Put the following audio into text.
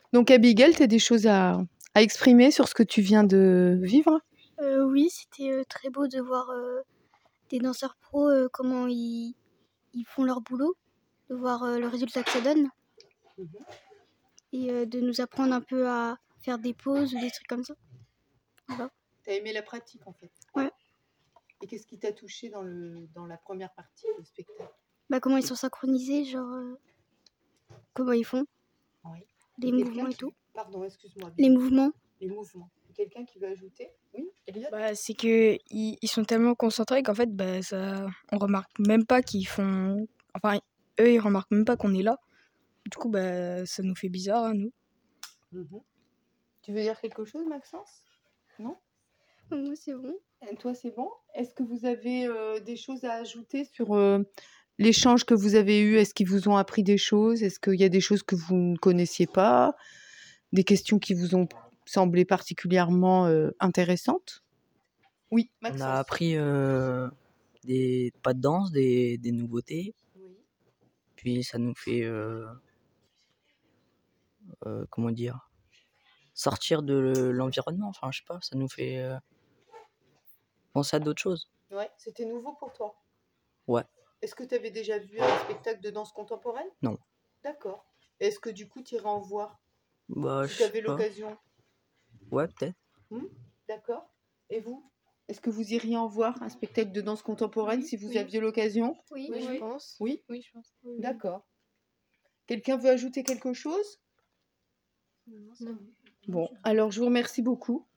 Donc Abigail, tu as des choses à exprimer sur ce que tu viens de vivre? Oui, c'était très beau de voir des danseurs pros, comment ils font leur boulot, de voir le résultat que ça donne et de nous apprendre un peu à faire des pauses ou des trucs comme ça. Voilà. T'as aimé la pratique en fait? Ouais. Et qu'est-ce qui t'a touché dans la première partie du spectacle? Comment ils sont synchronisés, genre comment ils font, Oui. les mouvements et tout. Pardon, excuse-moi. Les mouvements. Les mouvements. Quelqu'un qui veut ajouter? Oui, Elliot? C'est que ils sont tellement concentrés qu'en fait, on remarque même pas qu'ils font. Enfin, eux, ils remarquent même pas qu'on est là. Du coup, ça nous fait bizarre à nous. Tu veux dire quelque chose, Maxence? Non? Moi, c'est bon. Et toi, c'est bon? Est-ce que vous avez des choses à ajouter sur l'échange que vous avez eu? Est-ce qu'ils vous ont appris des choses? Est-ce qu'il y a des choses que vous ne connaissiez pas? Des questions qui vous ont semblé particulièrement intéressantes? Oui, On a Maxence. appris des pas de danse, des nouveautés. Oui. Puis ça nous fait, comment dire, sortir de l'environnement. Enfin, je sais pas, ça nous fait penser à d'autres choses. Ouais, c'était nouveau pour toi? Ouais. Est-ce que tu avais déjà vu un spectacle de danse contemporaine? Non. D'accord. Est-ce que du coup, tu irais en voir Je si tu sais avais pas. l'occasion? Ouais, peut-être. D'accord. Et vous? Est-ce que vous iriez en voir un spectacle de danse contemporaine si vous aviez l'occasion? Oui, Oui. je pense. Oui? Oui, je pense. D'accord. Quelqu'un veut ajouter quelque chose? Non. Bon, alors je vous remercie beaucoup.